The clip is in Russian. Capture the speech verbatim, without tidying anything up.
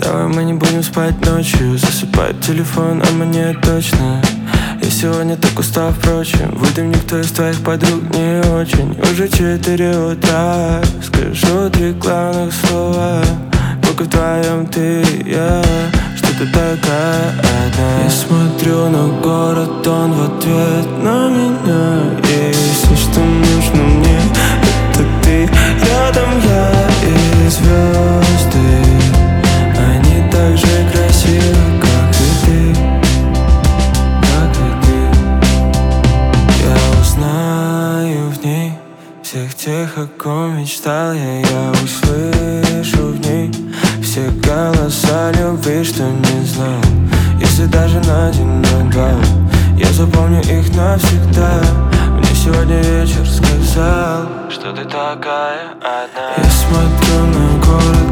Давай мы не будем спать ночью. Засыпает телефон, а мне точно. Я сегодня так устал, впрочем. Выйдем, никто из твоих подруг не очень. Уже четыре утра. Скажу три главных слова. Только вдвоем ты и я. Что ты такая одна. Я смотрю на город, он в ответ на меня. И все, что нужно мне, это ты. Рядом я и звезды. Они так же красивы, как и ты, как и ты. Я узнаю в ней всех тех, о ком мечтал я. Я услышу в ней все голоса любви, что не знал. Если даже на день, на два, я запомню их навсегда. Мне сегодня вечер сказал, что ты такая одна. Я смотрю на город,